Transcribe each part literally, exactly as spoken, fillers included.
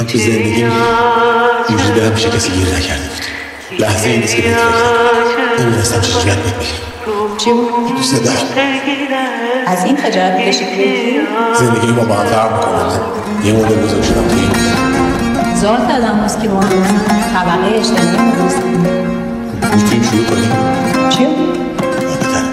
من تو زندگی اینجوری دلم میشه کسی گیر نکرده بود. لحظه این نیست که بهت فکر نمیدونستم چه جوریت بهت بگم. چی بود؟ دوست دارم. از این خجالت میکشی بگی؟ زندگی ما با هم فرق میکنه. من یه مدل بزرگ شدم توی این ذات آدم هست که با هم طبقه اجتماعی ما دوست میتونیم شروع کنیم. چی؟ بهتره.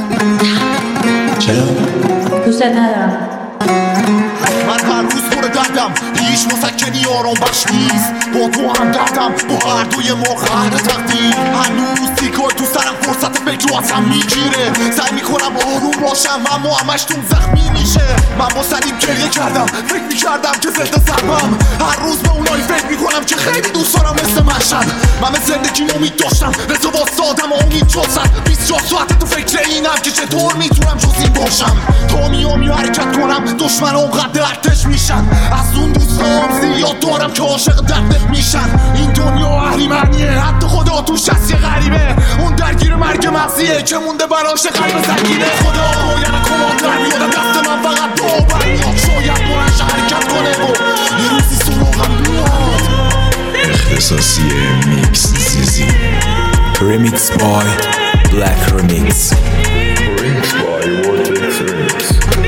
چرا؟ دوستت ندارم. من هر روز پر دردم، هیچ مسکنی آرام بخش نیست. با تو هم دردم، با هر دوی ما قهر تقدیر. هنوز تیکای تو سرم فرصت فکر رو از هم میگیره. سعی میکنم آروم باشم اما همش تون زخمی میشه. من با سلیم گریه کردم، فکر میکردم که زنده سربم. هر روز به اونایی فکر میکنم که خیلی دوست دارم مثل مشهد. من به زندگی امید داشتم، رضا واسادم و امید جزد. بیست و چهار ساعت تو فکر اینم که چطور میتونم جز این باشم. تا میام یا حرکت کنم دشمن اونقدر ارتش میشن. از اون دوستان زیاد دارم که عاشق دردت میشن. این دنیا اهریمنیه، حتی خدا توش هست یه غریبه. اون درگیر مرگ مغزیه که مونده براش قلب سنگینه. خدا باید کمانتر بیاد دست من فقط داور میاد. شاید برنش حرکت کنه و یه روزی سراغم بیاد. اختصاصی میکس زیزی Remix by Black Remix Remix by Vortex Remix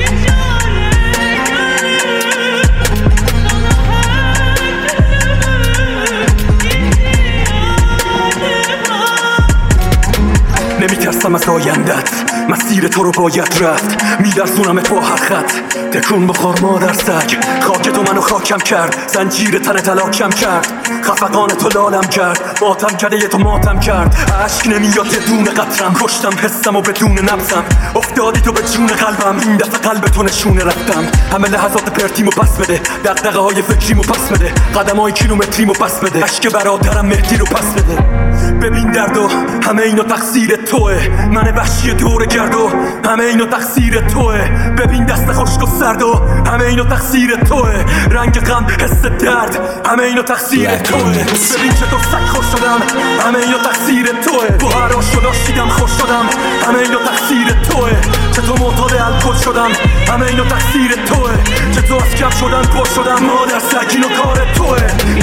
نمیترسم از آیندت، مسیر تو رو باید رفت. میدرسونمت با هر خط، تکون بخور مادر سگ. خاک تو منو خاکم کرد، زنجیر تن تلاکم کرد. خفقان تو لالم کرد، ماتم کرده یه تو ماتم کرد. عشق نمیاد یه دونه قطرم، کشتم حسم و بدون نبزم. افتادی تو به جون قلبم، این دفعه قلب تو نشونه رفتم. همه لحظات پرتیمو پس بده، دغدغه های فکریمو پس بده. قدم های کیلومتریمو پس بده، عشق برادرم مهدی رو پس بده. ببین دردو همه اینو تقصیر توه. من وحشی دور گردو همه اینو تقصیر توه. ببین دست خشک و سردو همه اینو تقصیر توه. رنگ غم حس درد همه اینو تقصیر توه. ببین چطور سگ خوش شدم همه اینو تقصیر توه. با هر آشو داشتیدم خوش شدم همه اینو تقصیر توه. چطور معتاد الکل شدم همه اینو تقصیر توه. چطور از کم شدن پر شدم مادر سگ اینو کار توه.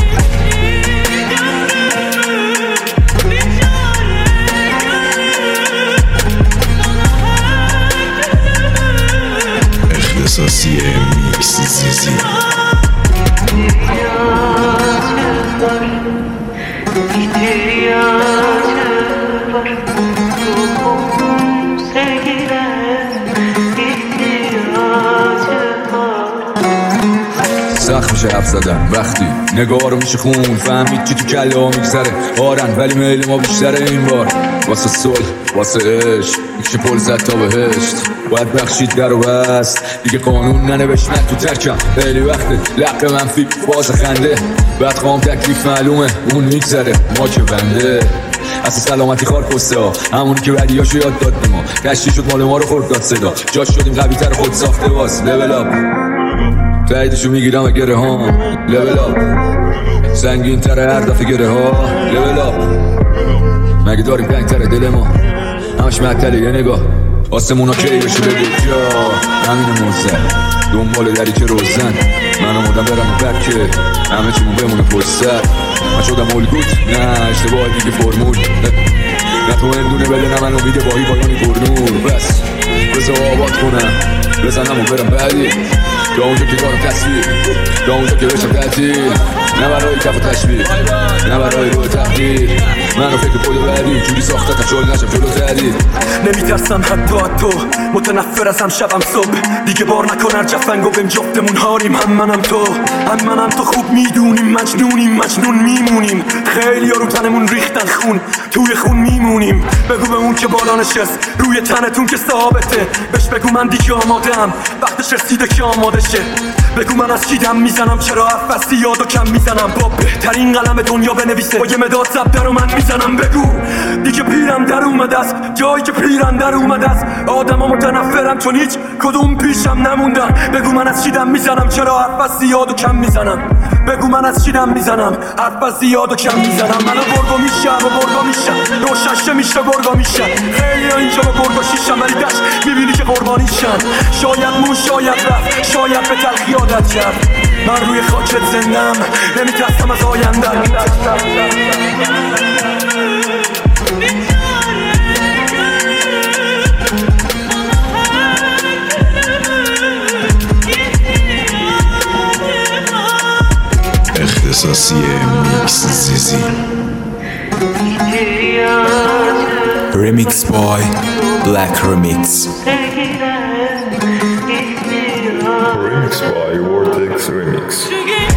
اختصاصی میکس زیزی سخت میشه حرف زدن وقتی نگاه رو میشه خون. فهمید چی تو کله ها میگذره آرن، ولی میل ما بیشتره این بار. واسه صلح واسه عشق میشه پل زد تا بهشت. باید بخشید در و بست دیگه قانون ننوشت. من تو ترکم خیلی وقته لق منفی باز خنده. بعد خوام تکلیف معلومه اون میگذره ما که بنده. اصلا سلامتی خار پسته ها همونی که بدیاشو یاد داد به ما. کشتی شد مال ما رو خورد داد صدا. جاش شدیم قوی تر خود ساخته باز. لول اپ تاییدشو میگیرم گره ها. لول اپ سنگین تره هر دفعه گره ها. لول اپ مگه داریم پنگ تره دل ما همش معطله یه نگاه. آسمونا کی بشه بگو جا همین موزه دنبال دری که روزن. من آمودم برم و برکه همه چیمون بمونه پشت سر. من شدم الگوت نه اشتباه دیگه فرمول. نه تو اندونه بله نه من امید باهی پایانی پرنور. بس بزا آباد کنم بزنم و برم بعدی. تا اونجا که دارم تصویر تا اونجا که بشم تعطیل. نه برای کف و تشبیه نه برای روی تحقیر. منو فکر پول بعدی جوری ساخته تا شل نشم جلو تردید. نمیترسم حتی تو متنفر ازم شبم صبح. دیگه بار نکن هر جفنگو بهم جفتمون هاریم. هم منم تو هم منم تو خوب میدونیم مجنونیم مجنون میمونیم. خیلی ها رو تنمون ریختن خون توی خون میمونیم. بگو به اون که بالا نشست روی تنتون که ثابته. بهش بگو من دیگه آمادم وقتش رسیده که آماده شه. بگو من از کی دم میزنم چرا حرف از یاد و کم میزنم. با بهترین قلم دنیا بنویسه با یه مداد زبده رو من میزنم. بگو دیگه پیرم در اومده است جایی که پیرم در اومده است. آدم ها متنفرم چون هیچ کدوم پیشم نموندن. بگو من از چی دم میزنم چرا حرف از زیاد و کم میزنم. بگو من از چی دم میزنم حرف از زیاد و کم میزنم. منو برگا میشم و برگا میشم روشنشه میشه برگا میشم. خیلی ها اینجا با برگا شیشم ولی دشت میبینی که قربانیشن. شاید مون شاید رفت شاید به تلخی عادت کرد. من روی خاکت زندم، نمیترسم از آیندم. اختصاصی میکس زیزی. Remix by Black Remix. Remix by Vortex Remix.